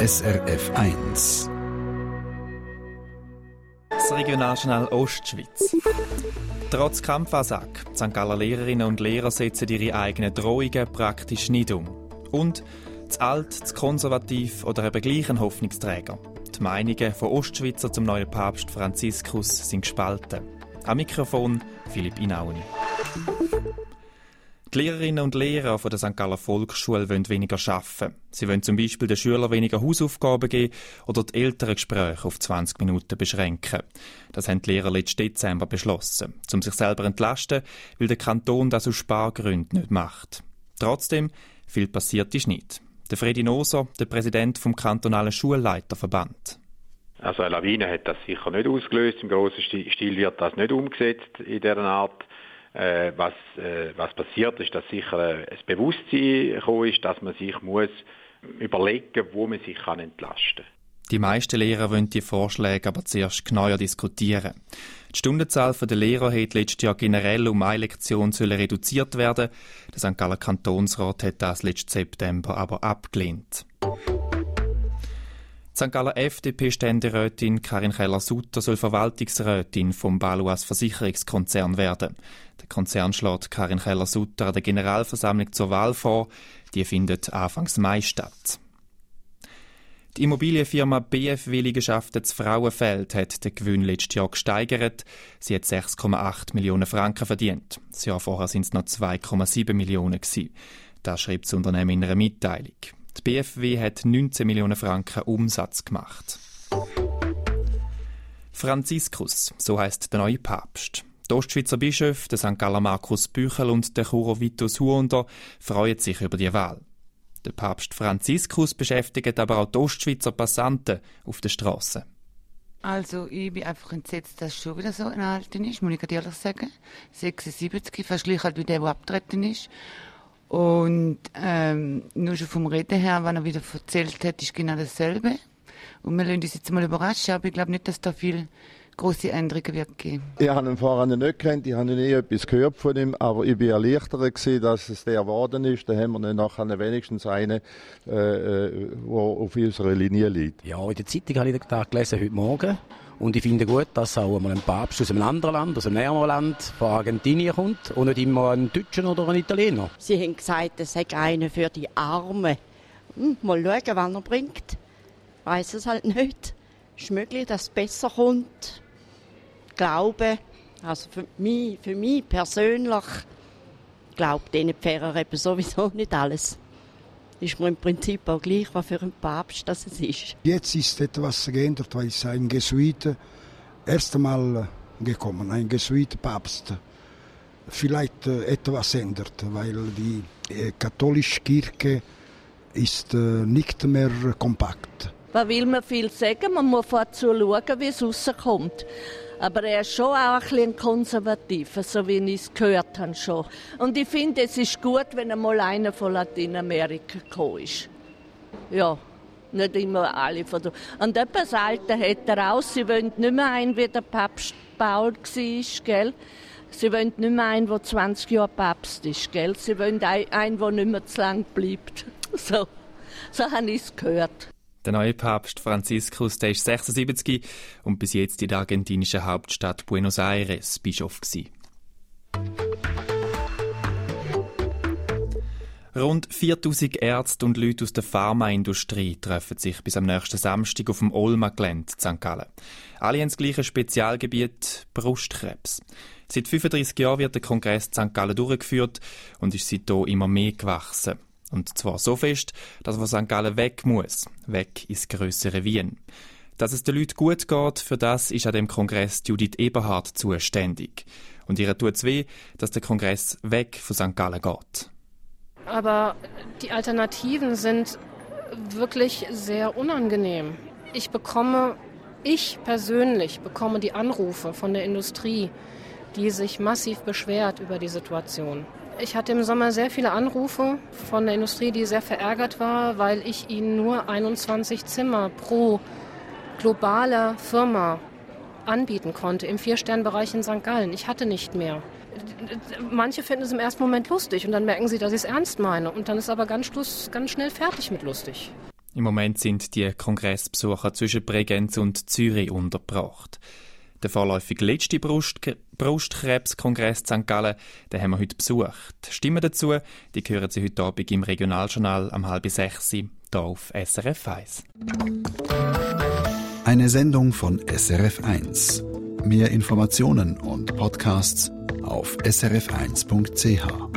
SRF 1. Das Regionaljournal Ostschweiz. Trotz Kampfansage, die St. Galler Lehrerinnen und Lehrer setzen ihre eigenen Drohungen praktisch nicht um. Und zu alt, zu konservativ oder eben gleich ein Hoffnungsträger. Die Meinungen von Ostschweizer zum neuen Papst Franziskus sind gespalten. Am Mikrofon Philipp Inauni. Die Lehrerinnen und Lehrer von der St. Galler Volksschule wollen weniger arbeiten. Sie wollen zum Beispiel den Schülern weniger Hausaufgaben geben oder die Elterngespräche auf 20 Minuten beschränken. Das haben die Lehrer letzten Dezember beschlossen, um sich selber zu entlasten, weil der Kanton das aus Spargründen nicht macht. Trotzdem, viel passiert ist nicht. Der Fredi Noser, der Präsident vom kantonalen Schulleiterverband. Also eine Lawine hat das sicher nicht ausgelöst. Im grossen Stil wird das nicht umgesetzt in dieser Art. Was passiert ist, dass sicher ein Bewusstsein gekommen ist, dass man sich muss überlegen, wo man sich entlasten kann. Die meisten Lehrer wollen die Vorschläge aber zuerst genauer diskutieren. Die Stundenzahl der Lehrer hat letztes Jahr generell um eine Lektion reduziert werden. Der St. Galler Kantonsrat hat das letzten September aber abgelehnt. Die St. Galler FDP-Ständerätin Karin Keller-Sutter soll Verwaltungsrätin vom Baloise Versicherungskonzern werden. Der Konzern schlägt Karin Keller-Sutter an der Generalversammlung zur Wahl vor. Die findet Anfang Mai statt. Die Immobilienfirma BFW Liegenschaften zu Frauenfeld hat den Gewinn letztes Jahr gesteigert. Sie hat 6,8 Millionen Franken verdient. Das Jahr vorher sind es noch 2,7 Millionen gewesen. Das schreibt das Unternehmen in einer Mitteilung. Die BFW hat 19 Millionen Franken Umsatz gemacht. Franziskus, so heisst der neue Papst. Die Ostschweizer Bischöfe, der St. Galler Markus Büchel und der Churer Vitus Huonder freuen sich über die Wahl. Der Papst Franziskus beschäftigt aber auch die Ostschweizer Passanten auf der Straße. Also ich bin einfach entsetzt, dass es schon wieder so ein Alter ist, muss ich ehrlich sagen. 76, fast gleich alt wie der abgetreten ist. Und nur schon vom Reden her, was er wieder erzählt hat, ist genau dasselbe. Und wir lassen uns jetzt mal überraschen, aber ich glaube nicht, dass da viel grosse Änderungen wird geben. Ich habe ihn vorher nicht gekannt, ich habe nie etwas gehört von ihm, aber ich war erleichtert gewesen, dass es der geworden ist. Da haben wir dann nachher wenigstens einen, der auf unserer Linie liegt. Ja, in der Zeitung habe ich den Tag gelesen, heute Morgen. Und ich finde gut, dass auch mal ein Papst aus einem anderen Land, aus einem näheren Land, von Argentinien kommt und nicht immer ein Deutscher oder ein Italiener. Sie haben gesagt, es sei einer für die Armen. Mal schauen, was er bringt. Ich weiss es halt nicht. Es ist möglich, dass es besser kommt. Glaube, also für mich persönlich, glaube diesen Pfarrer eben sowieso nicht alles. Ist mir im Prinzip auch gleich, was für ein Papst das es ist. Jetzt ist etwas geändert, weil es ein Jesuit erst einmal gekommen, ein Jesuit-Papst. Vielleicht etwas ändert, weil die katholische Kirche ist nicht mehr kompakt. Was will man viel sagen? Man muss vorzu schauen, wie es rauskommt. Aber er ist schon auch ein bisschen konservativ, so wie ich es gehört habe schon. Und ich finde, es ist gut, wenn einmal einer von Lateinamerika gekommen ist. Ja, nicht immer alle von da. Und etwas Alter hat er auch. Sie wollen nicht mehr einen, wie der Papst Paul war, gell? Sie wollen nicht mehr einen, der 20 Jahre Papst ist, gell? Sie wollen einen, der nicht mehr zu lang bleibt. So habe ich es gehört. Der neue Papst Franziskus, der ist 76 und bis jetzt in der argentinischen Hauptstadt Buenos Aires Bischof gewesen. Rund 4000 Ärzte und Leute aus der Pharmaindustrie treffen sich bis am nächsten Samstag auf dem Olma-Gelände in St. Gallen. Alle haben das gleiche Spezialgebiet, Brustkrebs. Seit 35 Jahren wird der Kongress in St. Gallen durchgeführt und ist seitdem immer mehr gewachsen. Und zwar so fest, dass er von St. Gallen weg muss. Weg ins grössere Wien. Dass es den Leuten gut geht, für das ist an dem Kongress Judith Eberhard zuständig. Und ihr tut es weh, dass der Kongress weg von St. Gallen geht. Aber die Alternativen sind wirklich sehr unangenehm. Ich persönlich bekomme die Anrufe von der Industrie, die sich massiv beschwert über die Situation. Ich hatte im Sommer sehr viele Anrufe von der Industrie, die sehr verärgert war, weil ich ihnen nur 21 Zimmer pro globaler Firma anbieten konnte im 4-Sterne-Bereich in St. Gallen. Ich hatte nicht mehr. Manche finden es im ersten Moment lustig und dann merken sie, dass ich es ernst meine. Und dann ist aber ganz schnell fertig mit lustig. Im Moment sind die Kongressbesucher zwischen Bregenz und Zürich untergebracht. Der vorläufig letzte Brustkrebskongress St. Gallen, den haben wir heute besucht. Stimmen dazu, die hören Sie heute Abend im Regionaljournal um 5:30 hier auf SRF 1. Eine Sendung von SRF 1. Mehr Informationen und Podcasts auf srf1.ch.